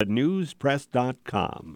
thenewspress.com.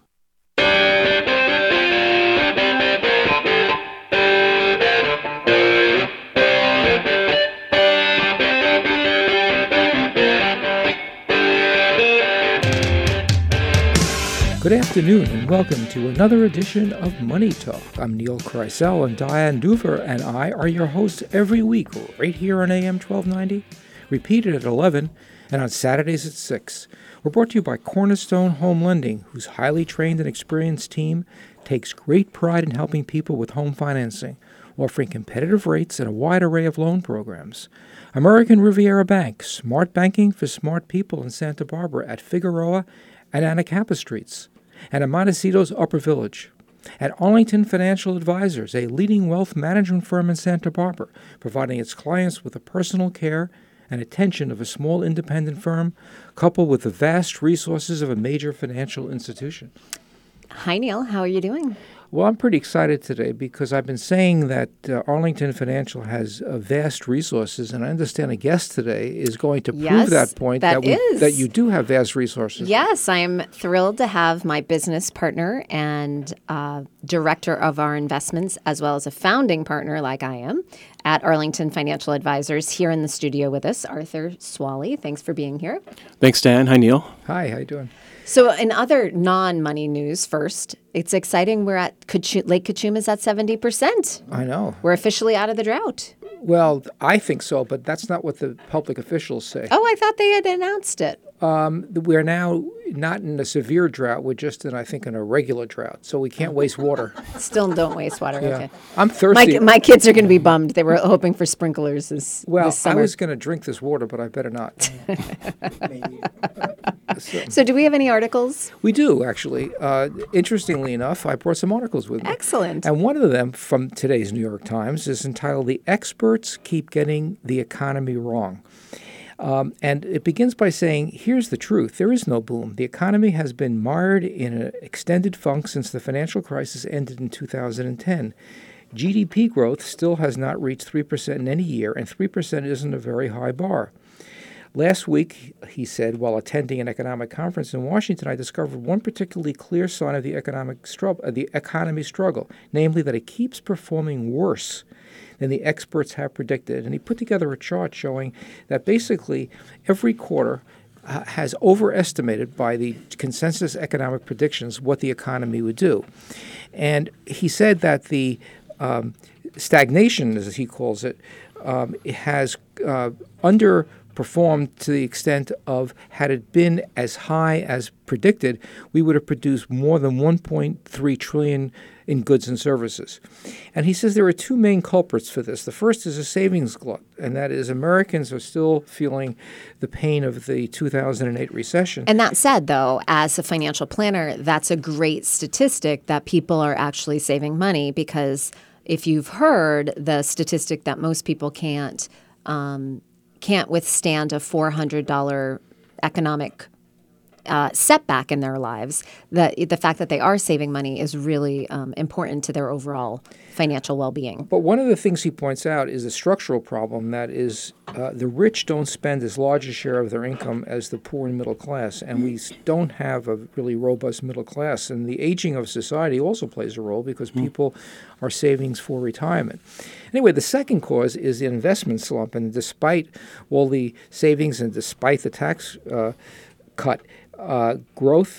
Good afternoon and welcome to another edition of Money Talk. I'm Neil Kreisel, and Diane Duver and I are your hosts every week right here on AM 1290, repeated at 11 and on Saturdays at 6. We're brought to you by Cornerstone Home Lending, whose highly trained and experienced team takes great pride in helping people with home financing, offering competitive rates and a wide array of loan programs. American Riviera Bank, smart banking for smart people in Santa Barbara at Figueroa and Anacapa Streets, and at Montecito's Upper Village. At Arlington Financial Advisors, a leading wealth management firm in Santa Barbara, providing its clients with the personal care and attention of a small independent firm, coupled with the vast resources of a major financial institution. Hi, Neil. How are you doing? Well, I'm pretty excited today because I've been saying that Arlington Financial has vast resources, and I understand a guest today is going to prove that point, that you do have vast resources. Yes, I'm thrilled to have my business partner and director of our investments, as well as a founding partner like I am, at Arlington Financial Advisors here in the studio with us, Arthur Swally. Thanks for being here. Thanks, Dan. Hi, Neil. Hi, how you doing? So in other non-money news first, it's exciting. We're at Lake Kachuma's at 70%. I know. We're officially out of the drought. Well, I think so, but that's not what the public officials say. Oh, I thought they had announced it. We're now not in a severe drought. We're just in a regular drought. So we can't waste water. Still don't waste water. Yeah. Okay. I'm thirsty. My kids are going to be bummed. They were hoping for sprinklers this summer. I was going to drink this water, but I better not. So do we have any articles? We do, actually. Interestingly enough, I brought some articles with me. Excellent. And one of them from today's New York Times is entitled, "The Experts Keep Getting the Economy Wrong." And it begins by saying, here's the truth. There is no boom. The economy has been mired in an extended funk since the financial crisis ended in 2010. GDP growth still has not reached 3% in any year, and 3% isn't a very high bar. Last week, he said, while attending an economic conference in Washington, I discovered one particularly clear sign of the economy struggle, namely that it keeps performing worse than the experts have predicted. And he put together a chart showing that basically every quarter has overestimated by the consensus economic predictions what the economy would do. And he said that the stagnation, as he calls it, has underperformed to the extent of, had it been as high as predicted, we would have produced more than 1.3 trillion in goods and services. And he says there are two main culprits for this. The first is a savings glut, and that is Americans are still feeling the pain of the 2008 recession. And that said, though, as a financial planner, that's a great statistic that people are actually saving money, because if you've heard the statistic that most people can't withstand a $400 economic setback in their lives, the fact that they are saving money is really important to their overall financial well-being. But one of the things he points out is a structural problem, that is the rich don't spend as large a share of their income as the poor and middle class, and we don't have a really robust middle class. And the aging of society also plays a role because people are savings for retirement. Anyway, the second cause is the investment slump, and despite all the savings and despite the tax cut, growth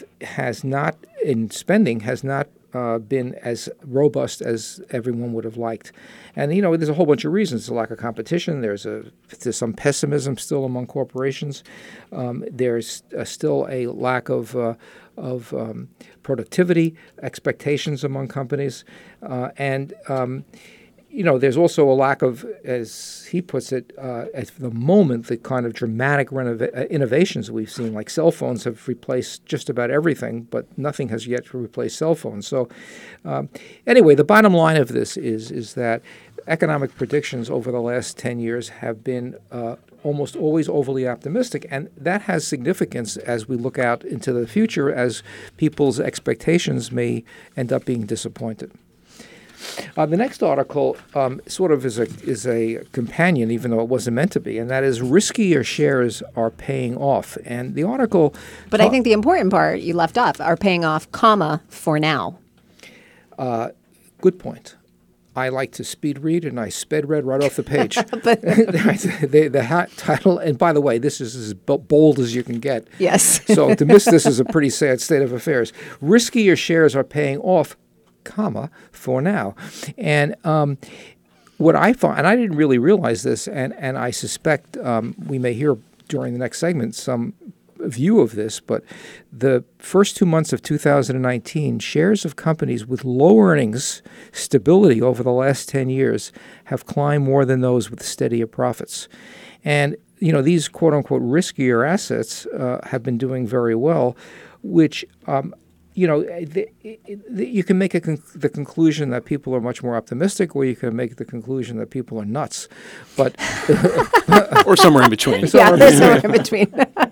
in spending has not been as robust as everyone would have liked. And, there's a whole bunch of reasons. There's a lack of competition. There's some pessimism still among corporations. There's still a lack of productivity expectations among companies. There's also a lack of, as he puts it, at the moment, the kind of dramatic innovations we've seen. Like cell phones have replaced just about everything, but nothing has yet replaced cell phones. So anyway, the bottom line of this is that economic predictions over the last 10 years have been almost always overly optimistic, and that has significance as we look out into the future, as people's expectations may end up being disappointed. The next article sort of is a companion, even though it wasn't meant to be, and that is riskier shares are paying off. And the article... But I think the important part you left off are paying off, comma, for now. Good point. I like to speed read, and I sped read right off the page. the title, and by the way, this is as bold as you can get. Yes. So to miss this is a pretty sad state of affairs. Riskier shares are paying off, comma, for now. And what I found, and I didn't really realize this, and I suspect we may hear during the next segment some view of this, but the first 2 months of 2019, shares of companies with low earnings stability over the last 10 years have climbed more than those with steadier profits. And, these quote-unquote riskier assets have been doing very well, which you can make the conclusion that people are much more optimistic, or you can make the conclusion that people are nuts, but or somewhere in between. There's somewhere in between.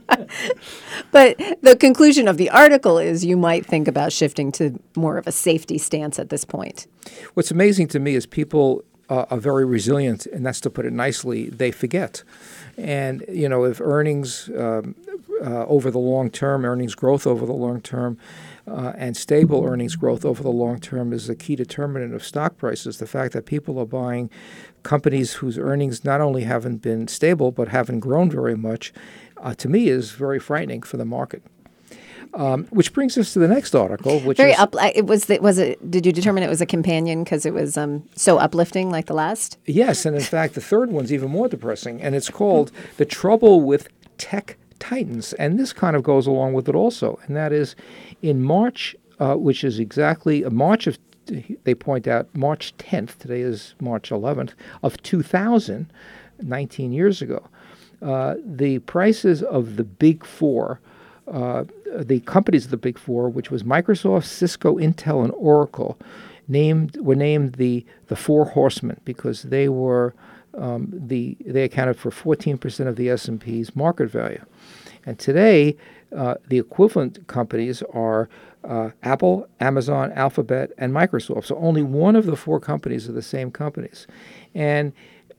But the conclusion of the article is you might think about shifting to more of a safety stance at this point. What's amazing to me is people are very resilient, and that's to put it nicely. They forget. And, if earnings over the long term, earnings growth over the long term, and stable earnings growth over the long term is a key determinant of stock prices, the fact that people are buying companies whose earnings not only haven't been stable but haven't grown very much, to me is very frightening for the market. Which brings us to the next article, which very is... Did you determine it was a companion because it was so uplifting like the last? Yes, and in fact, the third one's even more depressing, and it's called The Trouble with Tech Titans. And this kind of goes along with it also, and that is in March, which is exactly March of, they point out, March 10th, today is March 11th, of 2000, 19 years ago, the prices of the Big Four, the companies of the Big Four, which was Microsoft, Cisco, Intel, and Oracle, were named the Four Horsemen because they were they accounted for 14% of the S&P's market value. And today, the equivalent companies are Apple, Amazon, Alphabet, and Microsoft. So only one of the four companies are the same companies. And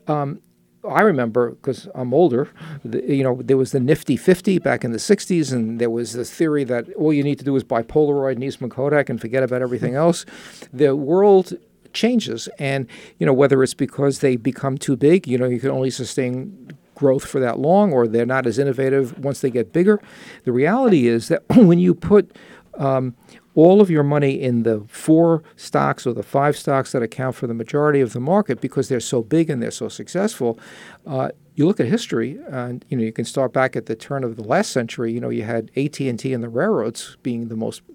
I remember, because I'm older, there was the Nifty 50 back in the 60s, and there was this theory that all you need to do is buy Polaroid and Eastman Kodak and forget about everything else. The world changes, and, whether it's because they become too big, you can only sustain growth for that long, or they're not as innovative once they get bigger. The reality is that when you put all of your money in the four stocks or the five stocks that account for the majority of the market because they're so big and they're so successful, you look at history, and you can start back at the turn of the last century. You had AT&T and the railroads being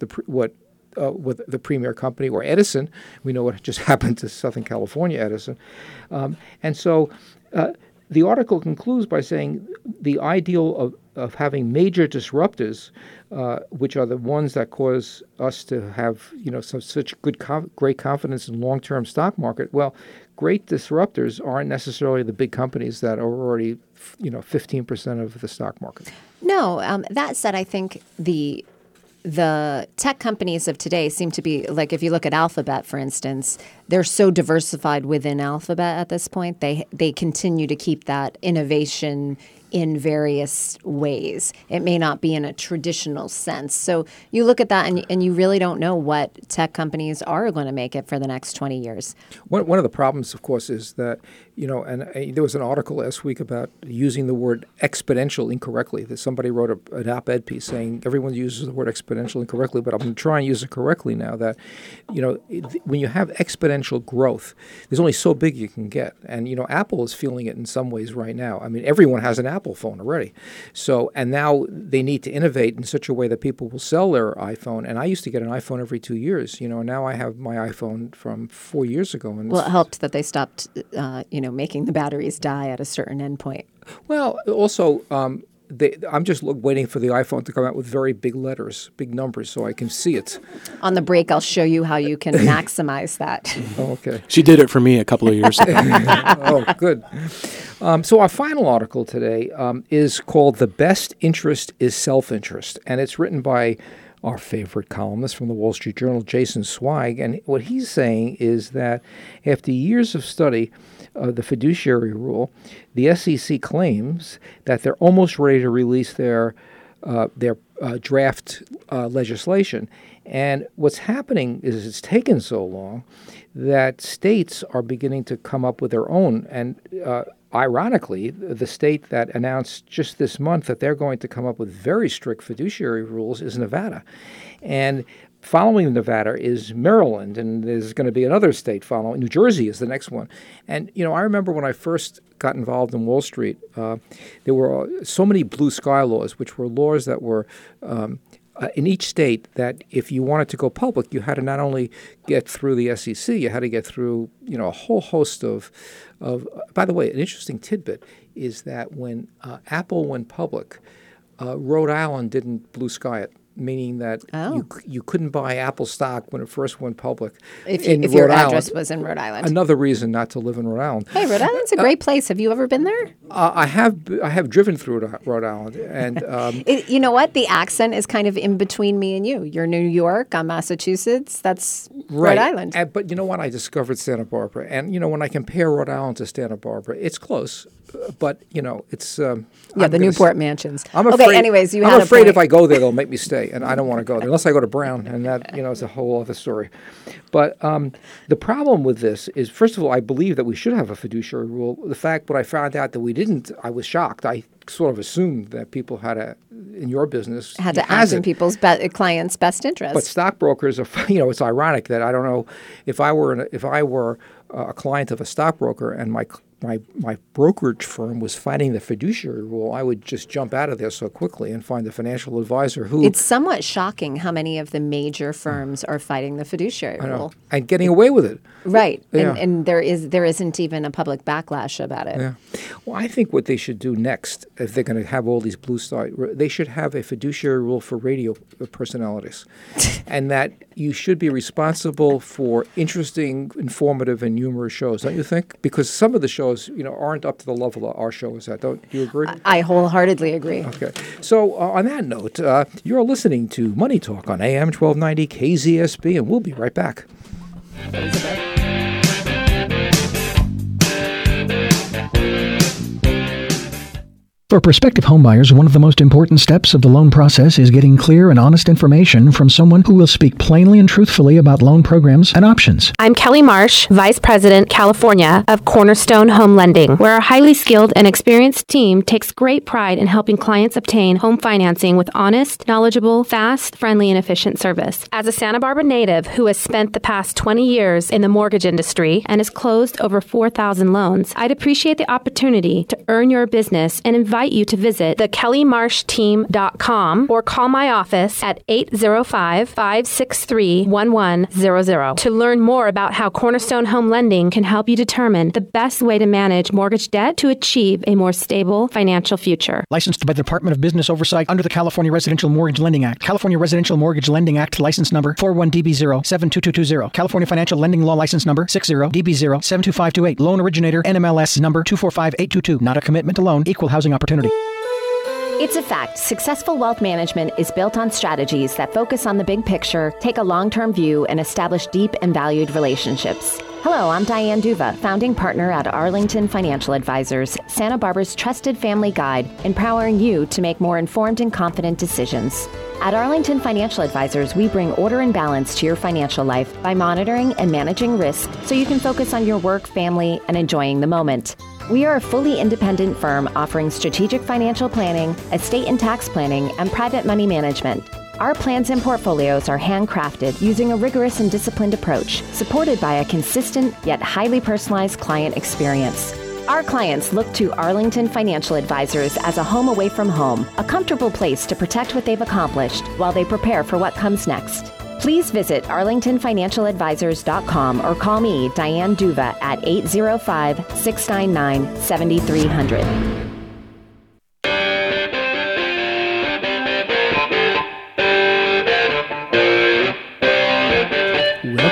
with the premier company, or Edison. We know what just happened to Southern California Edison. And so the article concludes by saying the ideal of having major disruptors, which are the ones that cause us to have such great confidence in long-term stock market. Well, great disruptors aren't necessarily the big companies that are already 15% of the stock market. No, that said, I think the tech companies of today seem to be, like if you look at Alphabet, for instance, they're so diversified within Alphabet at this point. They continue to keep that innovation in various ways. It may not be in a traditional sense. So you look at that and you really don't know what tech companies are going to make it for the next 20 years. One of the problems, of course, is that, and there was an article last week about using the word exponential incorrectly. That somebody wrote an op-ed piece saying everyone uses the word exponential incorrectly, but I'm going to try and use it correctly now. That, when you have exponential growth, there's only so big you can get. And, Apple is feeling it in some ways right now. I mean, everyone has an Apple phone already. So, and now they need to innovate in such a way that people will sell their iPhone. And I used to get an iPhone every 2 years, now I have my iPhone from 4 years ago. And well, it helped that they stopped, making the batteries die at a certain endpoint. Well, also, I'm just waiting for the iPhone to come out with very big letters, big numbers, so I can see it. On the break, I'll show you how you can maximize that. Oh, okay. She did it for me a couple of years ago. Oh, good. So our final article today is called "The Best Interest is Self-Interest," and it's written by our favorite columnist from the Wall Street Journal, Jason Zweig. And what he's saying is that after years of study of the fiduciary rule, the SEC claims that they're almost ready to release their draft legislation. And what's happening is it's taken so long that states are beginning to come up with their own. And ironically, the state that announced just this month that they're going to come up with very strict fiduciary rules is Nevada. And following Nevada is Maryland, and there's going to be another state following. New Jersey is the next one. And, I remember when I first got involved in Wall Street, there were so many blue sky laws, which were laws that were in each state that if you wanted to go public, you had to not only get through the SEC, you had to get through, a whole host of. By the way, an interesting tidbit is that when Apple went public, Rhode Island didn't blue sky it, meaning that you couldn't buy Apple stock when it first went public. If your address was in Rhode Island. Another reason not to live in Rhode Island. Hey, Rhode Island's a great place. Have you ever been there? I have driven through Rhode Island, and you know what? The accent is kind of in between me and you. You're New York, I'm Massachusetts. That's right. Rhode Island. But you know what? I discovered Santa Barbara, and when I compare Rhode Island to Santa Barbara, it's close. But it's the Newport mansions. I'm afraid, okay. Anyways, I'm afraid if I go there, they'll make me stay, and I don't want to go there unless I go to Brown, and that is a whole other story. But the problem with this is, first of all, I believe that we should have a fiduciary rule. The fact when I found out that we didn't, I was shocked. I sort of assumed that people in your business had to act in people's clients' best interest. But stockbrokers are, it's ironic that I don't know if I were a client of a stockbroker and my brokerage firm was fighting the fiduciary rule, I would just jump out of there so quickly and find a financial advisor who... It's somewhat shocking how many of the major firms are fighting the fiduciary rule. And getting away with it. Right. Yeah. And there isn't even a public backlash about it. Yeah. Well, I think what they should do next, if they're going to have all these blue sky, they should have a fiduciary rule for radio personalities. And that you should be responsible for interesting, informative, and humorous shows, don't you think? Because some of the shows, aren't up to the level that our show is at. Don't you agree? I wholeheartedly agree. Okay. So on that note, you're listening to Money Talk on AM 1290 KZSB, and we'll be right back. For prospective homebuyers, one of the most important steps of the loan process is getting clear and honest information from someone who will speak plainly and truthfully about loan programs and options. I'm Kelly Marsh, Vice President, California of Cornerstone Home Lending, where our highly skilled and experienced team takes great pride in helping clients obtain home financing with honest, knowledgeable, fast, friendly, and efficient service. As a Santa Barbara native who has spent the past 20 years in the mortgage industry and has closed over 4,000 loans, I'd appreciate the opportunity to earn your business and invite you to visit thekellymarshteam.com or call my office at 805-563-1100 to learn more about how Cornerstone Home Lending can help you determine the best way to manage mortgage debt to achieve a more stable financial future. Licensed by the Department of Business Oversight under the California Residential Mortgage Lending Act. California Residential Mortgage Lending Act license number 41DB0-72220. California Financial Lending Law license number 60DB0-72528. Loan originator NMLS number 245822. Not a commitment to loan. Equal housing opportunity. It's a fact. Successful wealth management is built on strategies that focus on the big picture, take a long-term view, and establish deep and valued relationships. Hello, I'm Diane Duva, founding partner at Arlington Financial Advisors, Santa Barbara's trusted family guide, empowering you to make more informed and confident decisions. At Arlington Financial Advisors, we bring order and balance to your financial life by monitoring and managing risk so you can focus on your work, family, and enjoying the moment. We are a fully independent firm offering strategic financial planning, estate and tax planning, and private money management. Our plans and portfolios are handcrafted using a rigorous and disciplined approach, supported by a consistent yet highly personalized client experience. Our clients look to Arlington Financial Advisors as a home away from home, a comfortable place to protect what they've accomplished while they prepare for what comes next. Please visit arlingtonfinancialadvisors.com or call me, Diane Duva, at 805-699-7300.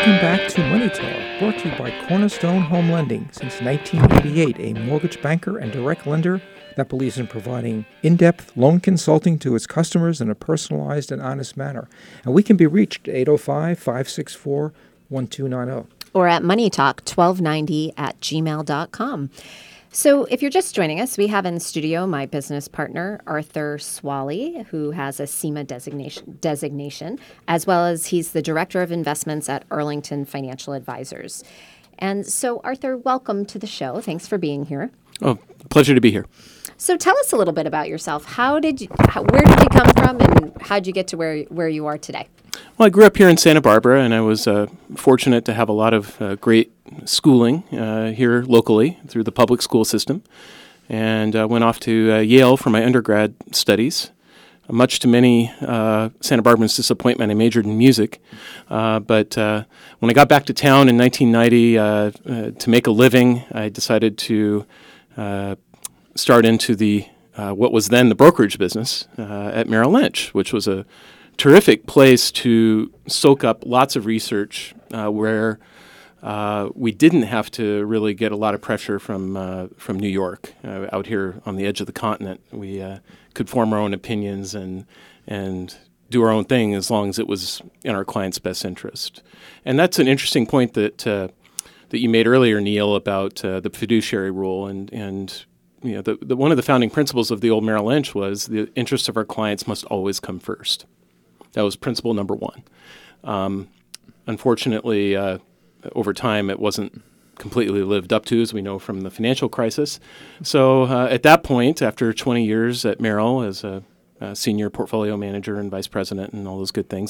Welcome back to Money Talk, brought to you by Cornerstone Home Lending. Since 1988, a mortgage banker and direct lender that believes in providing in-depth loan consulting to its customers in a personalized and honest manner. And we can be reached at 805-564-1290. Or at moneytalk1290@gmail.com. So if you're just joining us, we have in the studio my business partner, Arthur Swally, who has a CIMA designation, as well as he's the Director of Investments at Arlington Financial Advisors. And so, Arthur, welcome to the show. Thanks for being here. Oh, pleasure to be here. So tell us a little bit about yourself. Where did you come from, and how did you get to where you are today? Well, I grew up here in Santa Barbara, and I was fortunate to have a lot of great schooling here locally through the public school system, and went off to Yale for my undergrad studies. Much to many Santa Barbara's disappointment, I majored in music. But when I got back to town in 1990 to make a living, I decided to start into the what was then the brokerage business at Merrill Lynch, which was a terrific place to soak up lots of research where we didn't have to really get a lot of pressure from New York. Out here on the edge of the continent, we could form our own opinions and do our own thing as long as it was in our client's best interest. And that's an interesting point that you made earlier, Neil, about the fiduciary rule. And you know, the one of the founding principles of the old Merrill Lynch was the interests of our clients must always come first. That was principle number one. Unfortunately, over time, it wasn't completely lived up to, as we know from the financial crisis. So at that point, after 20 years at Merrill as a senior portfolio manager and vice president and all those good things,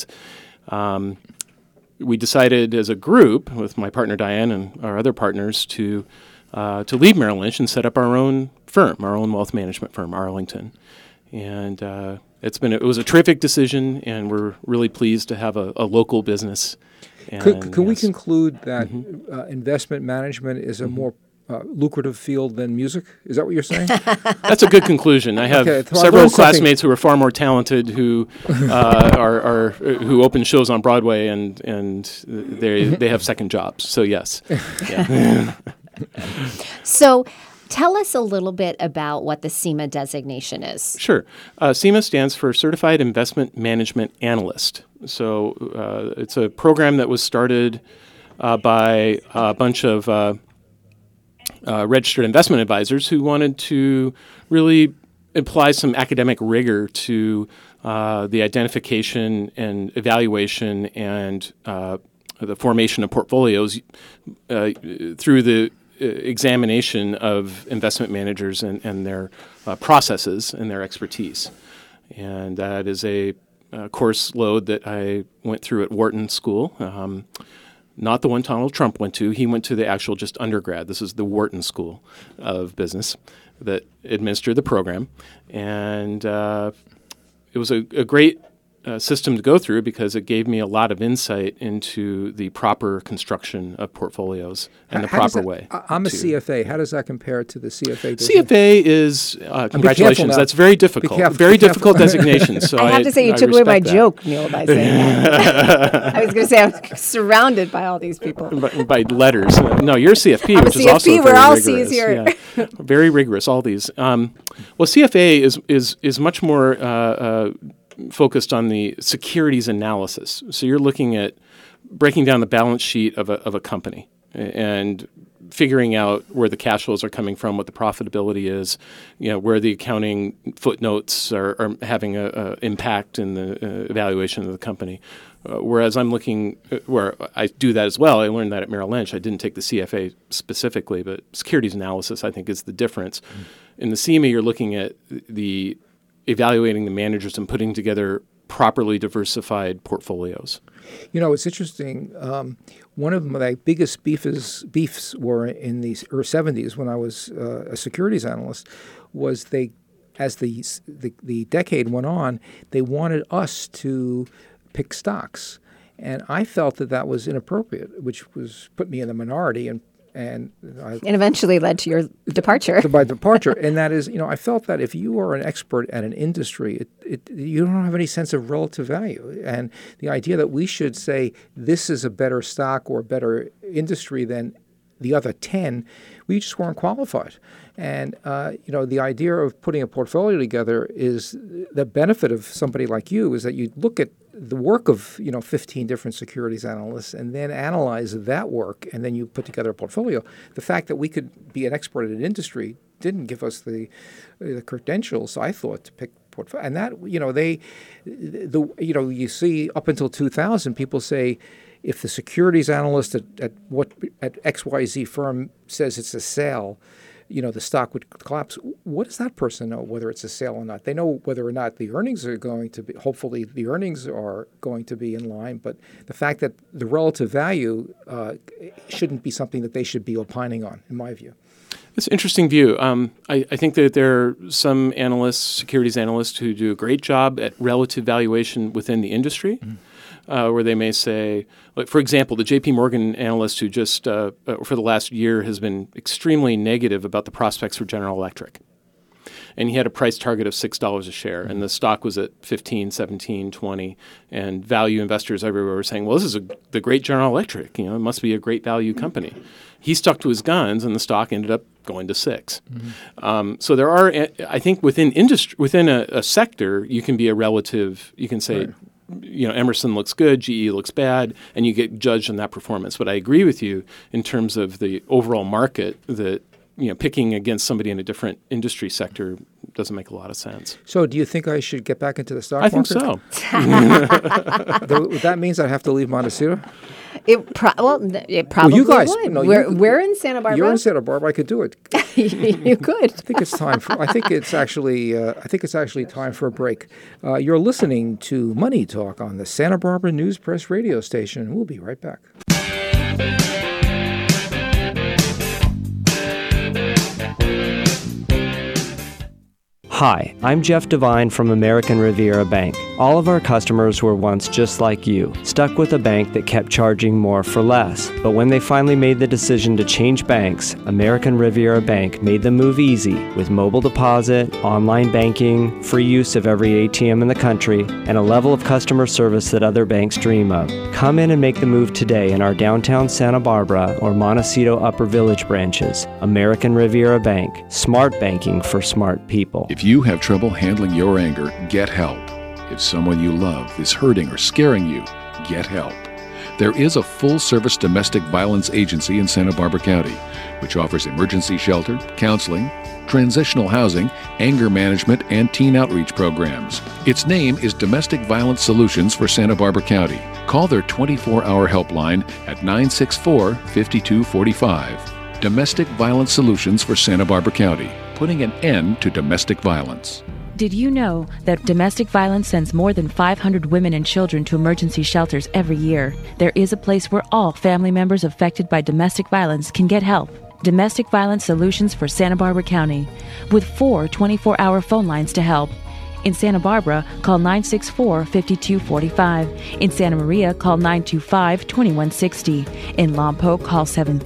we decided as a group with my partner Diane and our other partners to leave Merrill Lynch and set up our own firm, our own wealth management firm, Arlington. And it was a terrific decision, and we're really pleased to have a local business. Can we conclude that investment management is a more lucrative field than music? Is that what you're saying? That's a good conclusion. I have several classmates who are far more talented who who open shows on Broadway, and they have second jobs. So yes. Yeah. So tell us a little bit about what the CIMA designation is. Sure. CIMA stands for Certified Investment Management Analyst. So it's a program that was started by a bunch of registered investment advisors who wanted to really apply some academic rigor to the identification and evaluation and the formation of portfolios through the examination of investment managers and their processes and their expertise. And that is a course load that I went through at Wharton School, not the one Donald Trump went to. He went to the actual just undergrad. This is the Wharton School of Business that administered the program. And it was a great system to go through because it gave me a lot of insight into the proper construction of portfolios and the proper way. I'm a CFA. How does that compare to the CFA? CFA is, congratulations, that's very difficult. Very difficult designation. So I have to say, you took away my joke, Neil, by saying that. I was going to say I'm surrounded by all these people. By letters. No, you're CFP, which is also very rigorous. We're all C's here. Yeah. Very rigorous, all these. Well, CFA is much more focused on the securities analysis. So you're looking at breaking down the balance sheet of a company and figuring out where the cash flows are coming from, what the profitability is, where the accounting footnotes are having an impact in the evaluation of the company. Whereas I'm looking where I do that as well. I learned that at Merrill Lynch. I didn't take the CFA specifically, but securities analysis I think is the difference. In the CIMA, you're looking at the evaluating the managers and putting together properly diversified portfolios. It's interesting. One of my biggest beefs were in the 70s when I was a securities analyst was as the decade went on, they wanted us to pick stocks. And I felt that was inappropriate, which put me in the minority. and eventually led to your departure. to my departure. And that is, I felt that if you are an expert at an industry, you don't have any sense of relative value. And the idea that we should say this is a better stock or a better industry than the other 10, we just weren't qualified. And, the idea of putting a portfolio together is the benefit of somebody like you is that you look at the work of, 15 different securities analysts and then analyze that work, and then you put together a portfolio. The fact that we could be an expert in an industry didn't give us the credentials, I thought, to pick portfolio. And that, you see up until 2000, people say, if the securities analyst at XYZ firm says it's a sale, the stock would collapse. What does that person know whether it's a sale or not? They know whether or not the earnings are going to be, hopefully the earnings are going to be in line, but the fact that the relative value shouldn't be something that they should be opining on, in my view. It's an interesting view. I think that there are some analysts, securities analysts, who do a great job at relative valuation within the industry. Mm-hmm. Where they may say, like, for example, the J.P. Morgan analyst who just, for the last year, has been extremely negative about the prospects for General Electric. And he had a price target of $6 a share, and the stock was at 15, 17, 20, and value investors everywhere were saying, well, this is the great General Electric. It must be a great value company. He stuck to his guns, and the stock ended up going to 6. Mm-hmm. So there are, I think, within a sector, you can be a relative, you can say, right. Emerson looks good, GE looks bad, and you get judged on that performance. But I agree with you in terms of the overall market that, picking against somebody in a different industry sector doesn't make a lot of sense. So do you think I should get back into the stock market? I think so. That means I have to leave Montecito? It probably you guys, would. No, we're in Santa Barbara. You're in Santa Barbara. I could do it. You could. I think it's time for. I think it's actually time for a break. You're listening to Money Talk on the Santa Barbara News Press radio station. We'll be right back. Hi, I'm Jeff Devine from American Riviera Bank. All of our customers were once just like you, stuck with a bank that kept charging more for less. But when they finally made the decision to change banks, American Riviera Bank made the move easy with mobile deposit, online banking, free use of every ATM in the country, and a level of customer service that other banks dream of. Come in and make the move today in our downtown Santa Barbara or Montecito Upper Village branches. American Riviera Bank, smart banking for smart people. If you have trouble handling your anger, get help. If someone you love is hurting or scaring you, get help. There is a full-service domestic violence agency in Santa Barbara County, which offers emergency shelter, counseling, transitional housing, anger management, and teen outreach programs. Its name is Domestic Violence Solutions for Santa Barbara County. Call their 24-hour helpline at 964-5245. Domestic Violence Solutions for Santa Barbara County, putting an end to domestic violence. Did you know that domestic violence sends more than 500 women and children to emergency shelters every year? There is a place where all family members affected by domestic violence can get help. Domestic Violence Solutions for Santa Barbara County, with 4 24-hour phone lines to help. In Santa Barbara, call 964-5245. In Santa Maria, call 925-2160. In Lompoc, call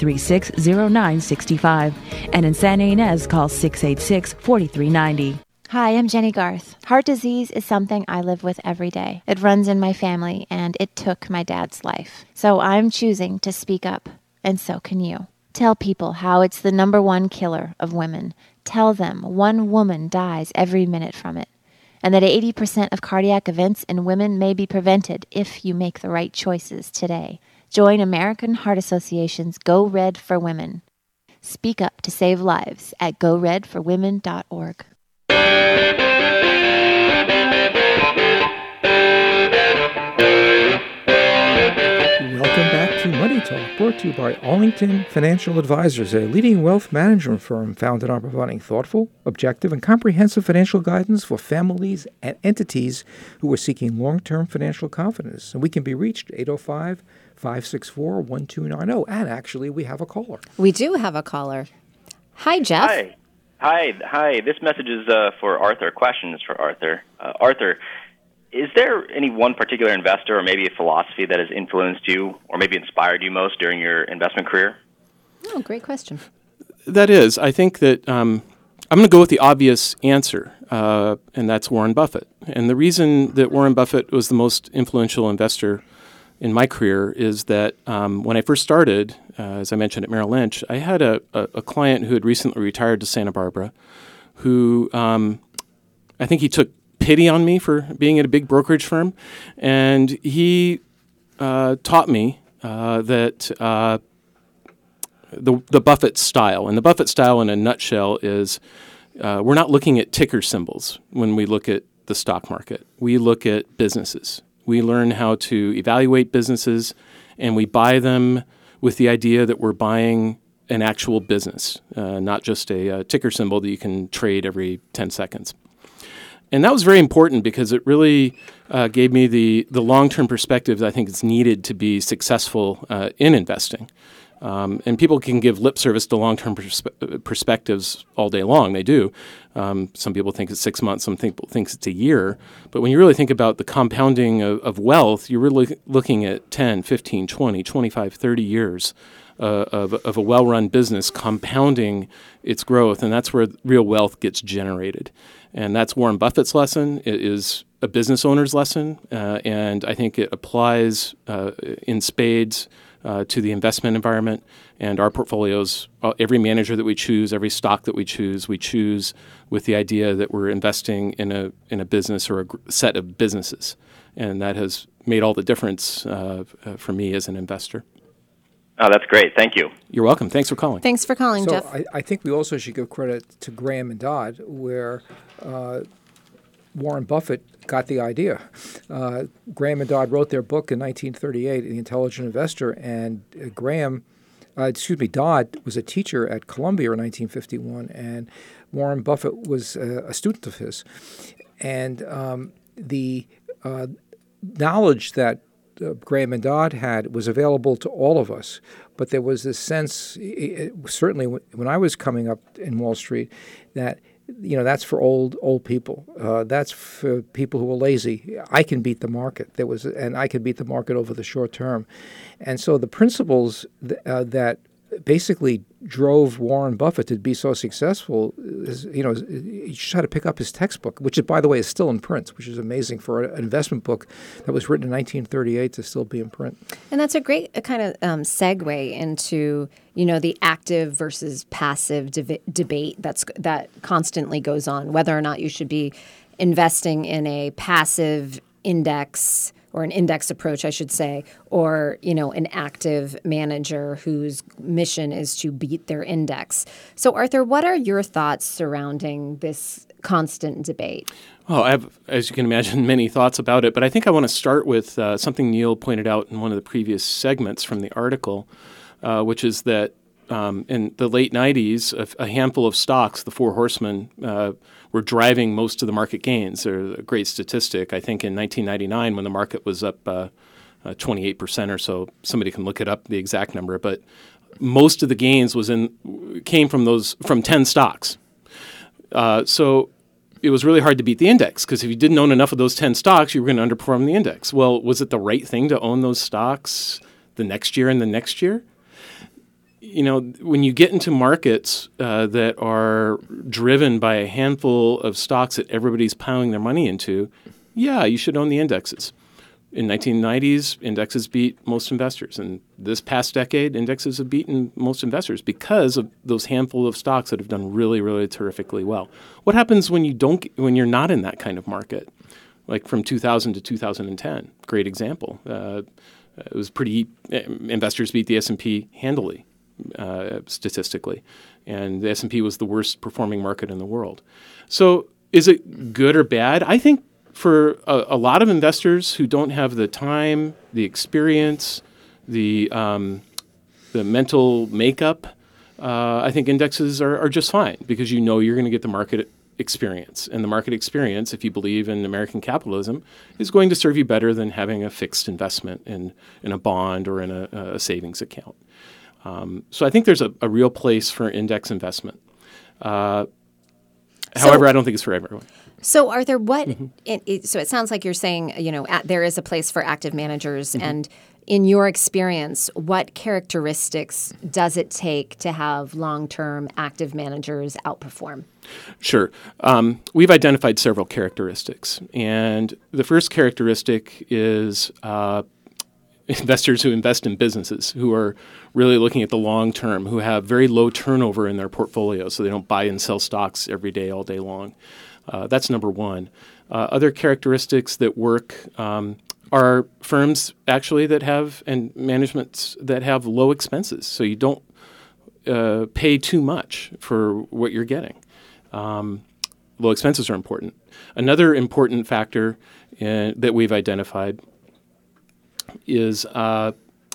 736-0965. And in Santa Ynez, call 686-4390. Hi, I'm Jenny Garth. Heart disease is something I live with every day. It runs in my family, and it took my dad's life. So I'm choosing to speak up, and so can you. Tell people how it's the #1 killer of women. Tell them 1 woman dies every minute from it, and that 80% of cardiac events in women may be prevented if you make the right choices today. Join American Heart Association's Go Red for Women. Speak up to save lives at goredforwomen.org. Welcome back to Money Talk, brought to you by Arlington Financial Advisors, a leading wealth management firm founded on providing thoughtful, objective, and comprehensive financial guidance for families and entities who are seeking long-term financial confidence. And we can be reached at 805-564-1290. And actually, we have a caller. We do have a caller. Hi, Jeff. Hi. This message is for Arthur. Question is for Arthur. Arthur, is there any one particular investor or maybe a philosophy that has influenced you or maybe inspired you most during your investment career? Oh, great question. That is. I think that I'm going to go with the obvious answer, and that's Warren Buffett. And the reason that Warren Buffett was the most influential investor in my career is that when I first started, as I mentioned at Merrill Lynch, I had a client who had recently retired to Santa Barbara who I think he took pity on me for being at a big brokerage firm, and he taught me that the Buffett style. And the Buffett style in a nutshell is we're not looking at ticker symbols when we look at the stock market. We look at businesses. We learn how to evaluate businesses, and we buy them with the idea that we're buying an actual business, not just a ticker symbol that you can trade every 10 seconds. And that was very important because it really gave me the long-term perspective that I think is needed to be successful in investing. And people can give lip service to long-term perspectives all day long. They do. Some people think it's 6 months. Some people think it's a year. But when you really think about the compounding of wealth, you're really looking at 10, 15, 20, 25, 30 years of a well-run business compounding its growth. And that's where real wealth gets generated. And that's Warren Buffett's lesson. It is a business owner's lesson. And I think it applies in spades to the investment environment and our portfolios. Every manager that we choose, every stock that we choose with the idea that we're investing in a business or a set of businesses. And that has made all the difference for me as an investor. Oh, that's great. Thank you. You're welcome. Thanks for calling. Thanks for calling, So Jeff. I think we also should give credit to Graham and Dodd, where Warren Buffett got the idea. Graham and Dodd wrote their book in 1938, The Intelligent Investor, and Dodd was a teacher at Columbia in 1951, and Warren Buffett was a student of his. And the knowledge that Graham and Dodd had was available to all of us, but there was this sense, certainly when I was coming up in Wall Street, that that's for old people. That's for people who are lazy. I can beat the market. And I can beat the market over the short term. And so the principles that basically drove Warren Buffett to be so successful is, you just had to pick up his textbook, which, by the way, is still in print, which is amazing for an investment book that was written in 1938 to still be in print. And that's a great kind of segue into, the active versus passive debate that constantly goes on, whether or not you should be investing in a passive index or an index approach, I should say, or, an active manager whose mission is to beat their index. So, Arthur, what are your thoughts surrounding this constant debate? Well, I have, as you can imagine, many thoughts about it, but I think I want to start with something Neil pointed out in one of the previous segments from the article, which is that in the late 90s, a handful of stocks, the Four Horsemen, were driving most of the market gains. They're a great statistic. I think in 1999, when the market was up 28% or so, somebody can look it up, the exact number, but most of the gains came from 10 stocks. So it was really hard to beat the index, because if you didn't own enough of those 10 stocks, you were going to underperform the index. Well, was it the right thing to own those stocks the next year and the next year? When you get into markets that are driven by a handful of stocks that everybody's piling their money into, yeah, you should own the indexes. In 1990s, indexes beat most investors. And this past decade, indexes have beaten most investors because of those handful of stocks that have done really, really terrifically well. What happens when you're not in that kind of market? Like from 2000 to 2010, great example. It was investors beat the S&P handily. Statistically, and the S&P was the worst performing market in the world. So is it good or bad? I think for a lot of investors who don't have the time, the experience, the mental makeup, I think indexes are just fine, because you're going to get the market experience. And the market experience, if you believe in American capitalism, is going to serve you better than having a fixed investment in a bond or in a savings account. So I think there's a real place for index investment. However, I don't think it's for everyone. So, Arthur, so it sounds like you're saying, there is a place for active managers. And in your experience, what characteristics does it take to have long-term active managers outperform? Sure. We've identified several characteristics. And the first characteristic is investors who invest in businesses, who are really looking at the long term, who have very low turnover in their portfolio, so they don't buy and sell stocks every day, all day long. That's number one. Other characteristics that work are firms actually that have, and managements that have low expenses, so you don't pay too much for what you're getting. Low expenses are important. Another important factor that we've identified is a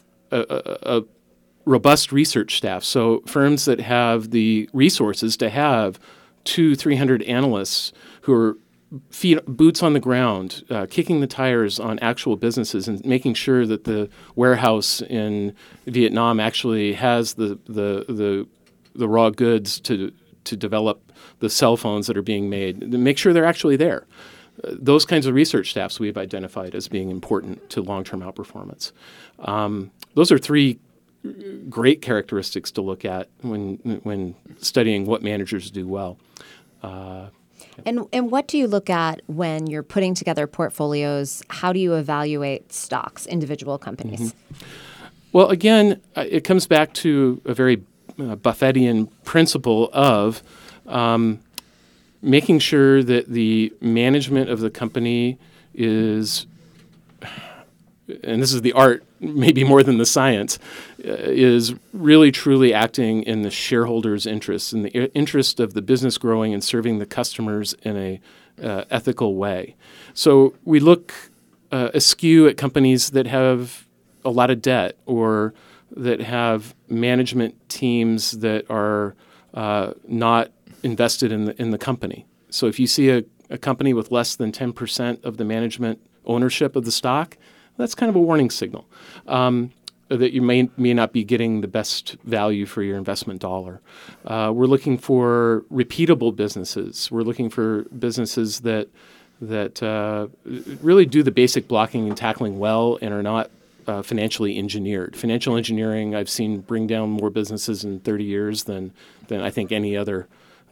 robust research staff. So firms that have the resources to have 200-300 analysts who are boots on the ground, kicking the tires on actual businesses and making sure that the warehouse in Vietnam actually has the raw goods to develop the cell phones that are being made, to make sure they're actually there. Those kinds of research staffs we've identified as being important to long-term outperformance. Those are three great characteristics to look at when studying what managers do well. And what do you look at when you're putting together portfolios? How do you evaluate stocks, individual companies? Well, again, it comes back to a very Buffettian principle of making sure that the management of the company is, and this is the art maybe more than the science, is really truly acting in the shareholders' interests, in the interest of the business growing and serving the customers in a ethical way. So we look askew at companies that have a lot of debt or that have management teams that are not invested in the company. So if you see a company with less than 10% of the management ownership of the stock, that's kind of a warning signal that you may not be getting the best value for your investment dollar. We're looking for repeatable businesses. We're looking for businesses that really do the basic blocking and tackling well and are not financially engineered. Financial engineering, I've seen bring down more businesses in 30 years than I think any other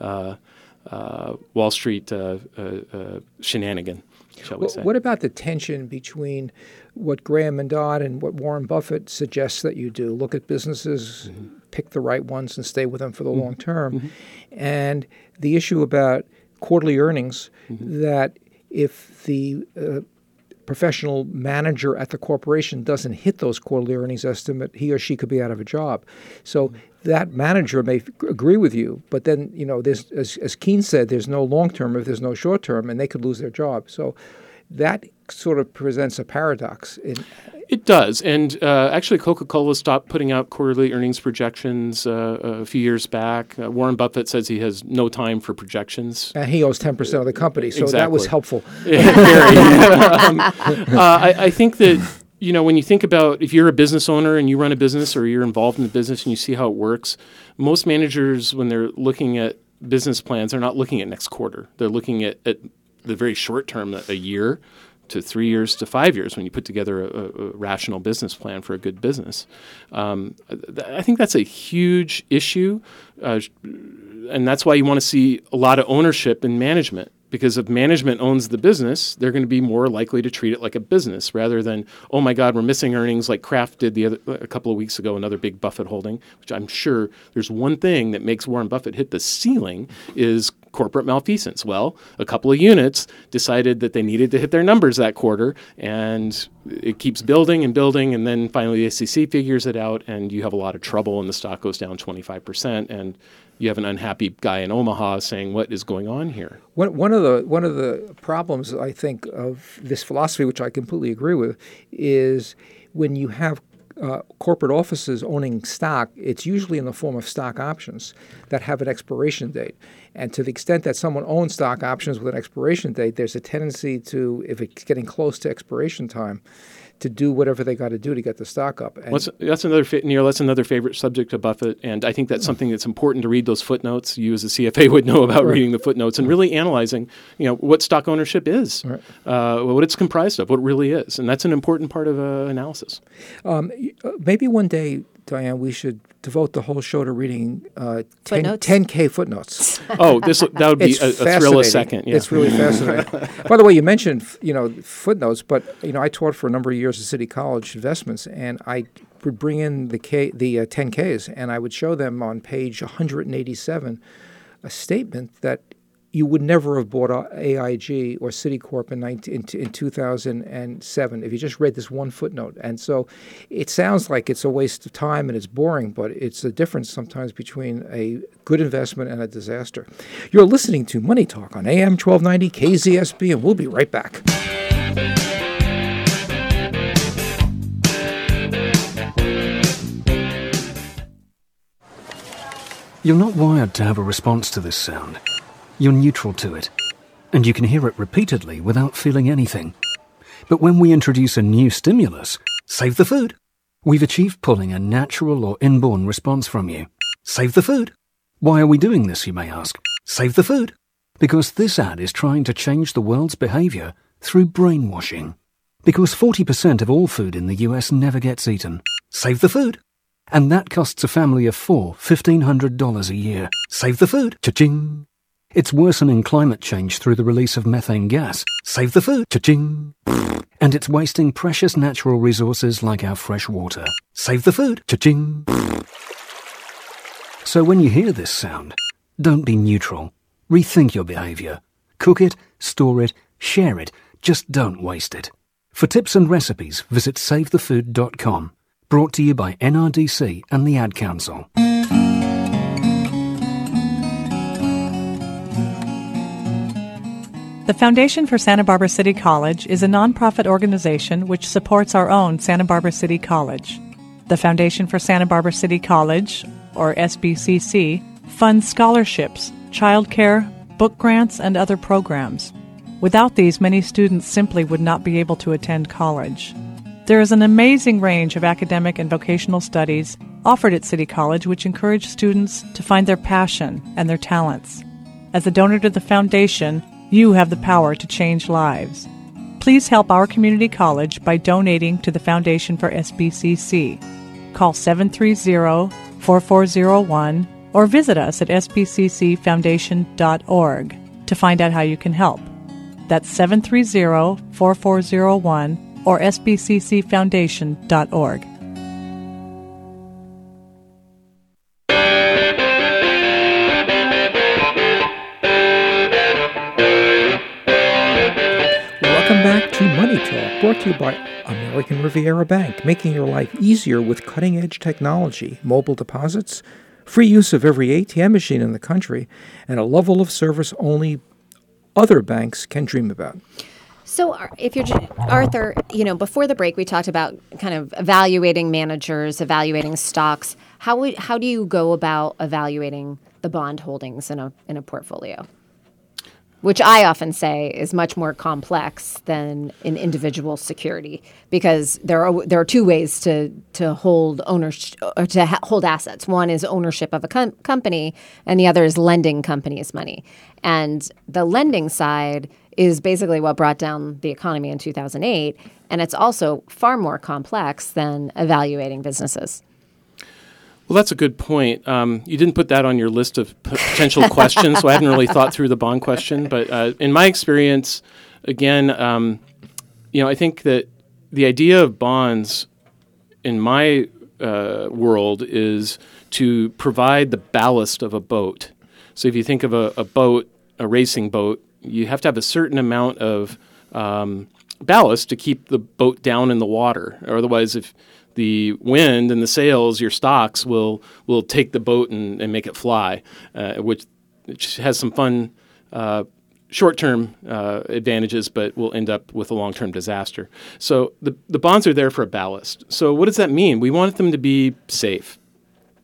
Wall Street shenanigan, shall we say. What about the tension between what Graham and Dodd and what Warren Buffett suggests that you do? Look at businesses, pick the right ones and stay with them for the long term. And the issue about quarterly earnings, that if the professional manager at the corporation doesn't hit those quarterly earnings estimate, he or she could be out of a job. So that manager may agree with you, but then, there's, as Keene said, there's no long term if there's no short term, and they could lose their job. So that sort of presents a paradox. It does. And actually, Coca-Cola stopped putting out quarterly earnings projections a few years back. Warren Buffett says he has no time for projections. And he owns 10% of the company, so Exactly. that was helpful. I think that, when you think about if you're a business owner and you run a business or you're involved in the business and you see how it works, most managers, when they're looking at business plans, they're not looking at next quarter. They're looking at the very short term, a year to 3 years to 5 years when you put together a rational business plan for a good business. I think that's a huge issue, and that's why you want to see a lot of ownership in management. Because if management owns the business, they're going to be more likely to treat it like a business rather than, oh my God, we're missing earnings like Kraft did a couple of weeks ago, another big Buffett holding, which I'm sure there's one thing that makes Warren Buffett hit the ceiling is corporate malfeasance. Well, a couple of units decided that they needed to hit their numbers that quarter, and it keeps building and building, and then finally the SEC figures it out, and you have a lot of trouble, and the stock goes down 25%, and you have an unhappy guy in Omaha saying, "What is going on here?" One of the problems, I think, of this philosophy, which I completely agree with, is when you have corporate offices owning stock, it's usually in the form of stock options that have an expiration date. And to the extent that someone owns stock options with an expiration date, there's a tendency to, if it's getting close to expiration time, to do whatever they got to do to get the stock up. And That's another favorite subject of Buffett, and I think that's something that's important to read those footnotes. You as a CFA would know about reading the footnotes and really analyzing, what stock ownership is, what it's comprised of, what it really is, and that's an important part of analysis. Maybe one day, Diane, we should devote the whole show to reading 10K footnotes. Oh, that would be a thrill a second. Yeah. It's really fascinating. By the way, you mentioned footnotes, but I taught for a number of years at City College Investments, and I would bring in the 10Ks, and I would show them on page 187 a statement that you would never have bought AIG or Citicorp in 2007 if you just read this one footnote. And so it sounds like it's a waste of time and it's boring, but it's the difference sometimes between a good investment and a disaster. You're listening to Money Talk on AM 1290 KZSB, and we'll be right back. You're not wired to have a response to this sound. You're neutral to it, and you can hear it repeatedly without feeling anything. But when we introduce a new stimulus, save the food, we've achieved pulling a natural or inborn response from you. Save the food. Why are we doing this, you may ask? Save the food. Because this ad is trying to change the world's behavior through brainwashing. Because 40% of all food in the US never gets eaten. Save the food. And that costs a family of four $1,500 a year. Save the food. Cha-ching. It's worsening climate change through the release of methane gas. Save the food. Cha-ching. And it's wasting precious natural resources like our fresh water. Save the food. Cha-ching. So when you hear this sound, don't be neutral. Rethink your behavior. Cook it, store it, share it. Just don't waste it. For tips and recipes, visit savethefood.com. Brought to you by NRDC and the Ad Council. The Foundation for Santa Barbara City College is a nonprofit organization which supports our own Santa Barbara City College. The Foundation for Santa Barbara City College, or SBCC, funds scholarships, childcare, book grants, and other programs. Without these, many students simply would not be able to attend college. There is an amazing range of academic and vocational studies offered at City College which encourage students to find their passion and their talents. As a donor to the Foundation, you have the power to change lives. Please help our community college by donating to the Foundation for SBCC. Call 730-4401 or visit us at sbccfoundation.org to find out how you can help. That's 730-4401 or sbccfoundation.org. Welcome back to Money Talk, brought to you by American Riviera Bank, making your life easier with cutting-edge technology, mobile deposits, free use of every ATM machine in the country, and a level of service only other banks can dream about. So if you're, Arthur, before the break, we talked about kind of evaluating managers, evaluating stocks. How do you go about evaluating the bond holdings in a portfolio? Which I often say is much more complex than an individual security, because there are two ways to hold ownership or to hold assets. One is ownership of a company, and the other is lending companies money. And the lending side is basically what brought down the economy in 2008, and it's also far more complex than evaluating businesses. Well, that's a good point. You didn't put that on your list of potential questions, so I hadn't really thought through the bond question. But in my experience, again, I think that the idea of bonds in my world is to provide the ballast of a boat. So if you think of a boat, a racing boat, you have to have a certain amount of ballast to keep the boat down in the water. Or otherwise, if the wind and the sails, your stocks, will take the boat and make it fly, which has some fun short-term advantages, but will end up with a long-term disaster. So the bonds are there for a ballast. So what does that mean? We want them to be safe.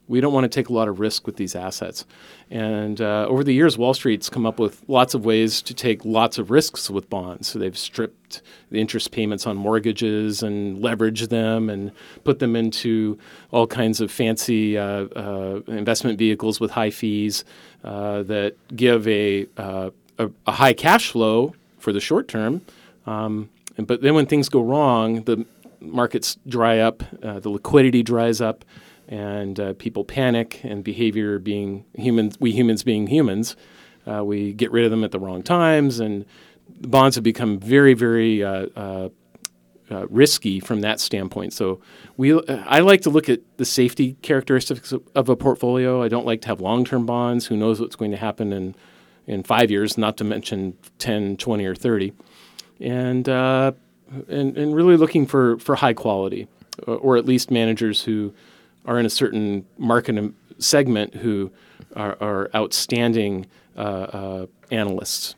We don't want to take a lot of risk with these assets. And over the years, Wall Street's come up with lots of ways to take lots of risks with bonds. So they've stripped the interest payments on mortgages and leveraged them and put them into all kinds of fancy investment vehicles with high fees that give a high cash flow for the short term. But then when things go wrong, the markets dry up, the liquidity dries up, and people panic, and behavior being humans, we humans being humans, we get rid of them at the wrong times, and the bonds have become very, very risky from that standpoint. So I like to look at the safety characteristics of a portfolio. I don't like to have long-term bonds. Who knows what's going to happen in 5 years, not to mention 10, 20, or 30. And really looking for high quality, or at least managers who are in a certain market segment who are outstanding analysts.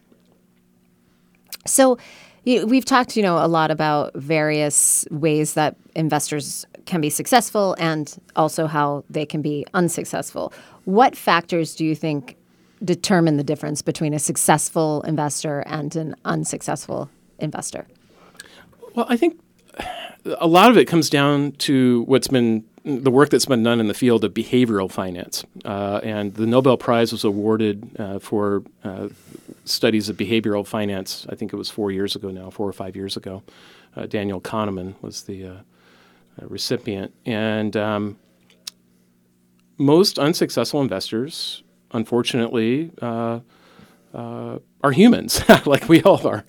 So we've talked, a lot about various ways that investors can be successful and also how they can be unsuccessful. What factors do you think determine the difference between a successful investor and an unsuccessful investor? Well, I think a lot of it comes down to the work that's been done in the field of behavioral finance. And the Nobel Prize was awarded for studies of behavioral finance. I think it was 4 or 5 years ago. Daniel Kahneman was the recipient. And most unsuccessful investors, unfortunately, are humans, like we all are.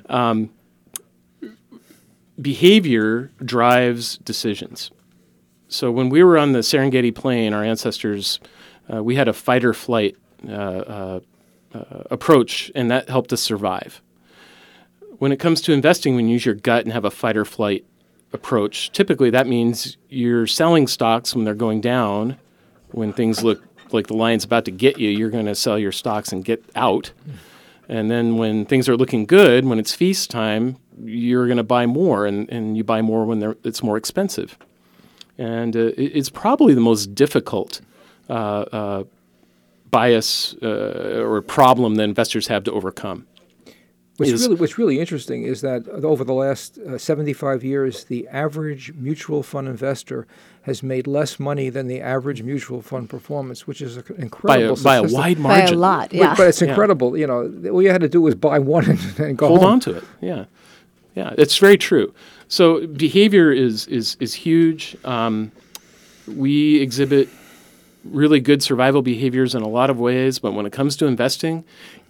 Behavior drives decisions. So when we were on the Serengeti Plain, our ancestors, we had a fight or flight approach, and that helped us survive. When it comes to investing, when you use your gut and have a fight or flight approach, typically that means you're selling stocks when they're going down. When things look like the lion's about to get you, you're going to sell your stocks and get out. And then when things are looking good, when it's feast time, you're going to buy more, and you buy more when it's more expensive. And it's probably the most difficult bias or problem that investors have to overcome. What's really interesting is that over the last 75 years, the average mutual fund investor has made less money than the average mutual fund performance, which is incredible. By a wide margin. By a lot, yeah. But it's incredible. All you had to do was buy one and go Hold home. on to it, yeah. Yeah, it's very true. So behavior is huge. We exhibit really good survival behaviors in a lot of ways, but when it comes to investing,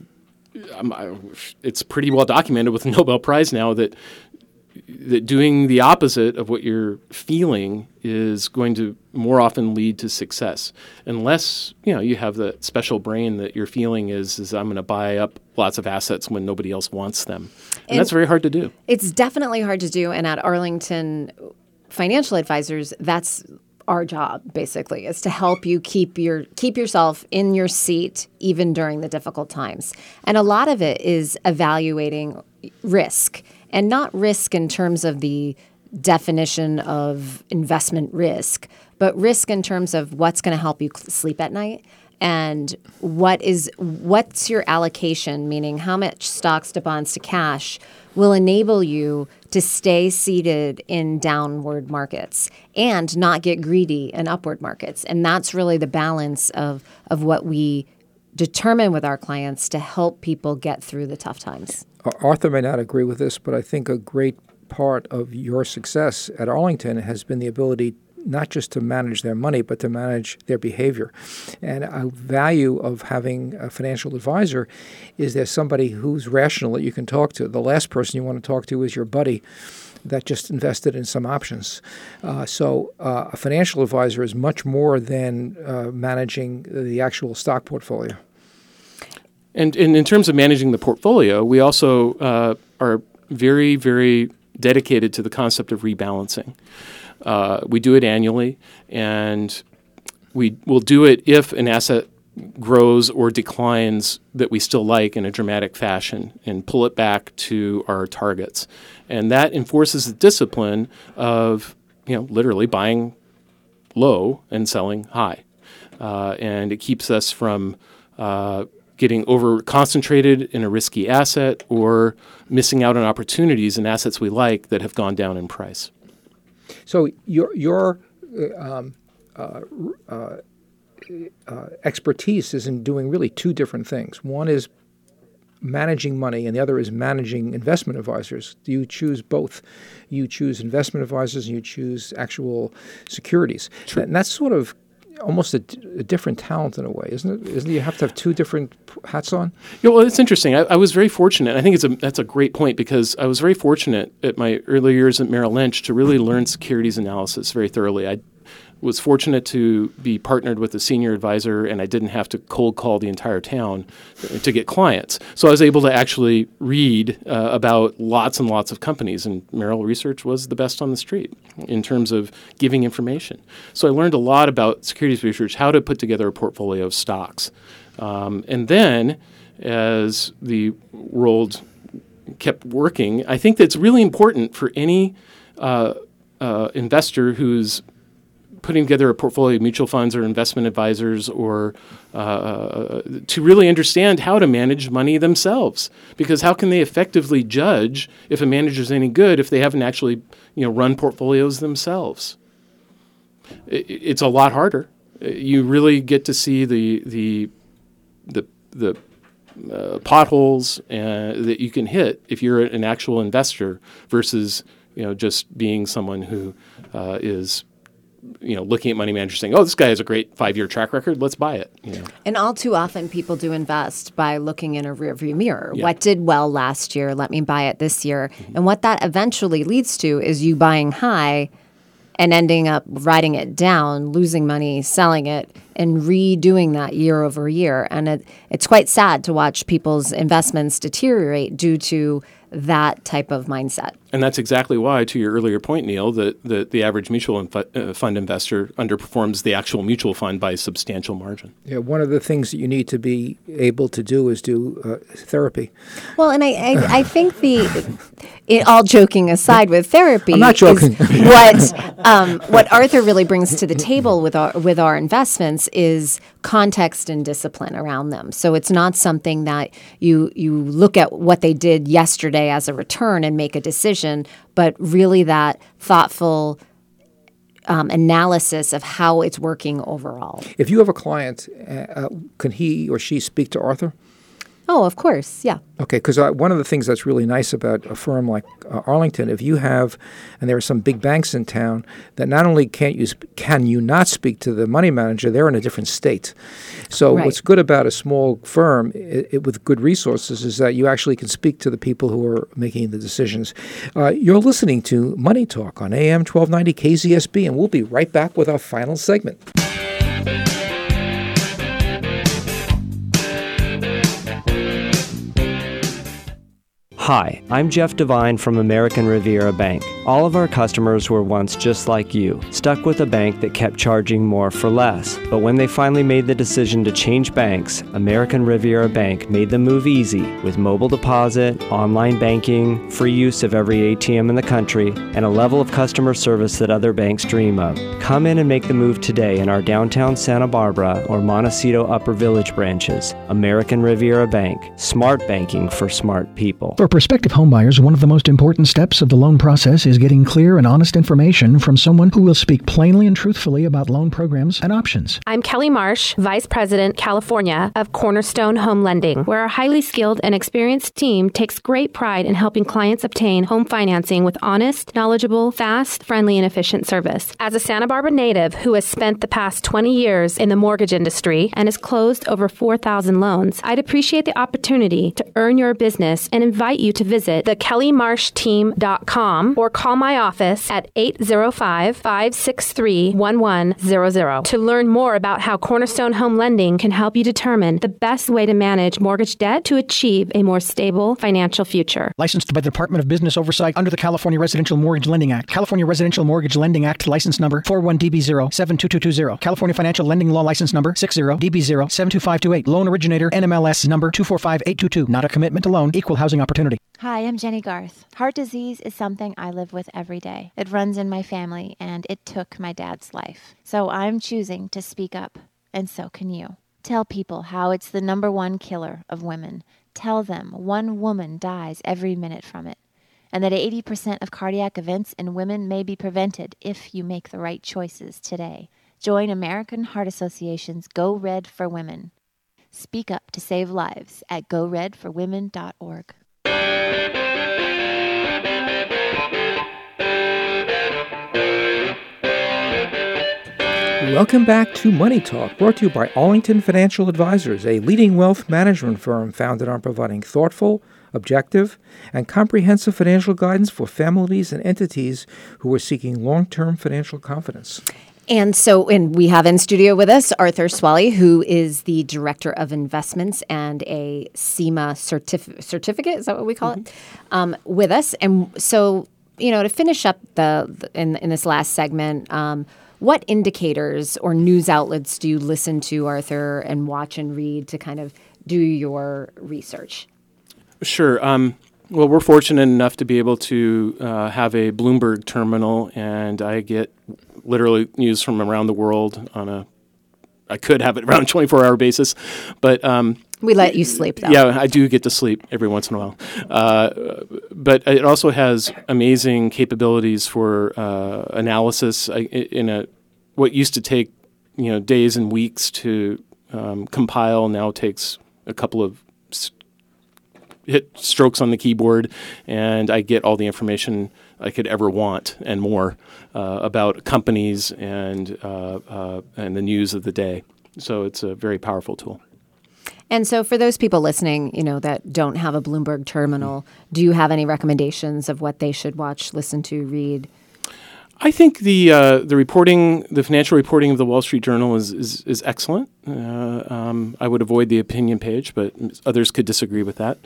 it's pretty well documented with the Nobel Prize now that doing the opposite of what you're feeling is going to more often lead to success, unless you have that special brain that your feeling is I'm going to buy up lots of assets when nobody else wants them, and that's very hard to do. It's definitely hard to do, and at Arlington Financial Advisors, that's our job, basically, is to help you keep yourself in your seat even during the difficult times. And a lot of it is evaluating risk, and not risk in terms of the definition of investment risk, but risk in terms of what's going to help you sleep at night, and what's your allocation, meaning how much stocks to bonds to cash will enable you to stay seated in downward markets and not get greedy in upward markets. And that's really the balance of what we determine with our clients to help people get through the tough times. Arthur may not agree with this, but I think a great part of your success at Arlington has been the ability not just to manage their money, but to manage their behavior. And a value of having a financial advisor is there's somebody who's rational that you can talk to. The last person you want to talk to is your buddy that just invested in some options. So a financial advisor is much more than managing the actual stock portfolio. And in terms of managing the portfolio, we also are very, very dedicated to the concept of rebalancing. We do it annually, and we will do it if an asset grows or declines that we still like in a dramatic fashion, and pull it back to our targets. And that enforces the discipline of, literally buying low and selling high. and it keeps us from getting over concentrated in a risky asset or missing out on opportunities in assets we like that have gone down in price. So your expertise is in doing really two different things. One is managing money, and the other is managing investment advisors. Do you choose both? You choose investment advisors, and you choose actual securities. True. And that's sort of almost a different talent in a way, isn't it? Isn't it? You have to have two different hats on? Yeah, well, it's interesting. I was very fortunate. I think that's a great point, because I was very fortunate at my early years at Merrill Lynch to really learn securities analysis very thoroughly. I was fortunate to be partnered with a senior advisor, and I didn't have to cold call the entire town to get clients. So I was able to actually read about lots and lots of companies, and Merrill Research was the best on the street in terms of giving information. So I learned a lot about securities research, how to put together a portfolio of stocks. And then as the world kept working, I think that's really important for any investor who's putting together a portfolio of mutual funds or investment advisors, or to really understand how to manage money themselves. Because how can they effectively judge if a manager's any good if they haven't actually, run portfolios themselves? It's a lot harder. You really get to see the potholes that you can hit if you're an actual investor versus just being someone who is looking at money managers saying, oh, this guy has a great 5-year track record, let's buy it. And all too often people do invest by looking in a rearview mirror. Yeah. What did well last year? Let me buy it this year. Mm-hmm. And what that eventually leads to is you buying high and ending up writing it down, losing money, selling it, and redoing that year over year. And it's quite sad to watch people's investments deteriorate due to that type of mindset. And that's exactly why, to your earlier point, Neil, that the average mutual fund investor underperforms the actual mutual fund by a substantial margin. Yeah, one of the things that you need to be able to do is do therapy. Well, and I think all joking aside with therapy, I'm not joking. What Arthur really brings to the table with our investments is context and discipline around them. So it's not something that you look at what they did yesterday as a return and make a decision, but really that thoughtful analysis of how it's working overall. If you have a client, can he or she speak to Arthur? Oh, of course, yeah. Okay, because one of the things that's really nice about a firm like Arlington, if you have, and there are some big banks in town, that not only can you not speak to the money manager, they're in a different state. So Right. What's good about a small firm with good resources is that you actually can speak to the people who are making the decisions. You're listening to Money Talk on AM 1290 KZSB, and we'll be right back with our final segment. Hi, I'm Jeff Devine from American Riviera Bank. All of our customers were once just like you, stuck with a bank that kept charging more for less. But when they finally made the decision to change banks, American Riviera Bank made the move easy with mobile deposit, online banking, free use of every ATM in the country, and a level of customer service that other banks dream of. Come in and make the move today in our downtown Santa Barbara or Montecito Upper Village branches. American Riviera Bank. Smart banking for smart people. For prospective homebuyers, one of the most important steps of the loan process is getting clear and honest information from someone who will speak plainly and truthfully about loan programs and options. I'm Kelly Marsh, Vice President, California of Cornerstone Home Lending, where our highly skilled and experienced team takes great pride in helping clients obtain home financing with honest, knowledgeable, fast, friendly, and efficient service. As a Santa Barbara native who has spent the past 20 years in the mortgage industry and has closed over 4,000 loans, I'd appreciate the opportunity to earn your business and invite you to visit thekellymarshteam.com or call my office at 805-563-1100 to learn more about how Cornerstone Home Lending can help you determine the best way to manage mortgage debt to achieve a more stable financial future. Licensed by the Department of Business Oversight under the California Residential Mortgage Lending Act. California Residential Mortgage Lending Act license number 41DB0722220. California Financial Lending Law license number 60DB072528. Loan originator NMLS number 245822. Not a commitment to loan. Equal housing opportunity. Hi, I'm Jenny Garth. Heart disease is something I live with every day. It runs in my family, and it took my dad's life. So I'm choosing to speak up and so can you. Tell people how it's the #1 killer of women. Tell them one woman dies every minute from it, and that 80% of cardiac events in women may be prevented if you make the right choices today. Join American Heart Association's Go Red for Women. Speak up to save lives at goredforwomen.org. Welcome back to Money Talk, brought to you by Arlington Financial Advisors, a leading wealth management firm founded on providing thoughtful, objective, and comprehensive financial guidance for families and entities who are seeking long-term financial confidence. And we have in studio with us Arthur Swally, who is the Director of Investments and a CIMA certificate, is that what we call it, with us. And so, to finish up in this last segment, what indicators or news outlets do you listen to, Arthur, and watch and read to kind of do your research? Sure. Well, we're fortunate enough to be able to have a Bloomberg terminal, and I get literally news from around the world I could have it around a 24-hour basis, but we let you sleep, though. Yeah, I do get to sleep every once in a while. But it also has amazing capabilities for analysis. What used to take days and weeks to compile now takes a couple of hit strokes on the keyboard, and I get all the information I could ever want and more about companies and the news of the day. So it's a very powerful tool. And so for those people listening, that don't have a Bloomberg terminal, do you have any recommendations of what they should watch, listen to, read? I think the financial reporting of the Wall Street Journal is excellent. I would avoid the opinion page, but others could disagree with that.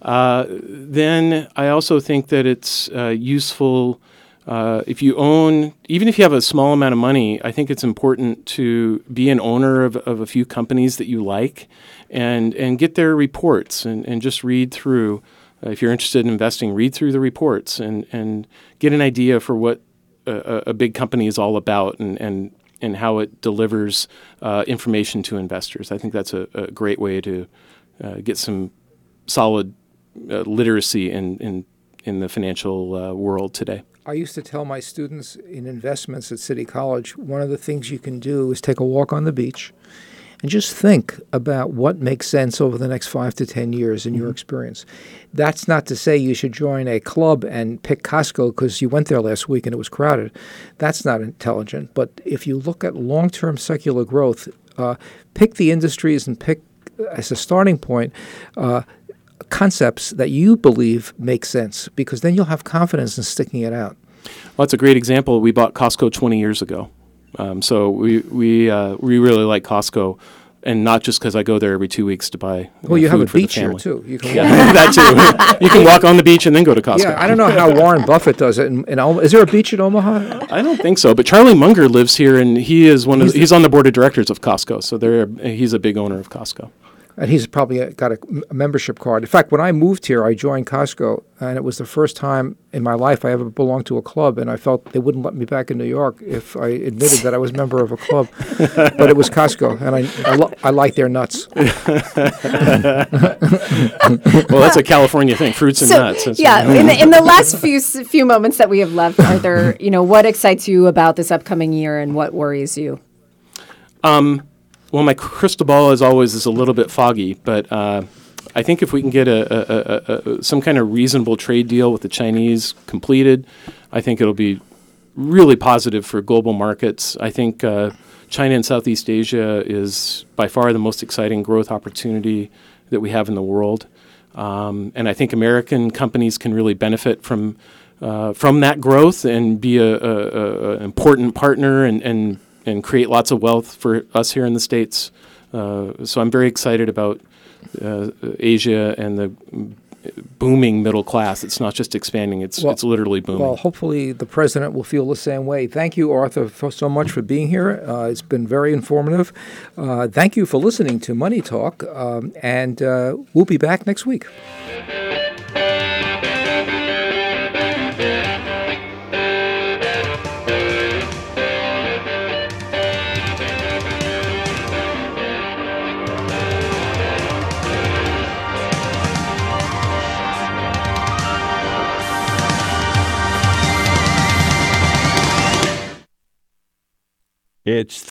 Then I also think that it's useful if even if you have a small amount of money, I think it's important to be an owner of a few companies that you like and get their reports and just read through. If you're interested in investing, read through the reports and get an idea for what a big company is all about and how it delivers information to investors. I think that's a great way to get some solid literacy in the financial world today. I used to tell my students in investments at City College, one of the things you can do is take a walk on the beach and just think about what makes sense over the next 5 to 10 years in your experience. That's not to say you should join a club and pick Costco because you went there last week and it was crowded. That's not intelligent. But if you look at long-term secular growth, pick the industries and pick, as a starting point, concepts that you believe make sense, because then you'll have confidence in sticking it out. Well, that's a great example. We bought Costco 20 years ago. So we really like Costco, and not just because I go there every 2 weeks to buy well, you food have a for beach the family. here, too. You can that too. You can walk on the beach and then go to Costco. Yeah, I don't know how Warren Buffett does it. Is there a beach in Omaha? I don't think so, but Charlie Munger lives here, and he is he's on the board of directors of Costco, so he's a big owner of Costco. And he's probably got a membership card. In fact, when I moved here, I joined Costco, and it was the first time in my life I ever belonged to a club, and I felt they wouldn't let me back in New York if I admitted that I was a member of a club. But it was Costco, and I like their nuts. Well, that's a California thing, fruits and nuts. That's in the last few moments that we have left, Arthur, what excites you about this upcoming year and what worries you? Well, my crystal ball, as always, is a little bit foggy, but I think if we can get some kind of reasonable trade deal with the Chinese completed, I think it'll be really positive for global markets. I think China and Southeast Asia is by far the most exciting growth opportunity that we have in the world, and I think American companies can really benefit from that growth and be an important partner and create lots of wealth for us here in the States. So I'm very excited about Asia and the booming middle class. It's not just expanding, it's literally booming. Well, hopefully the president will feel the same way. Thank you, Arthur, so much for being here. It's been very informative. Thank you for listening to Money Talk, and we'll be back next week. It's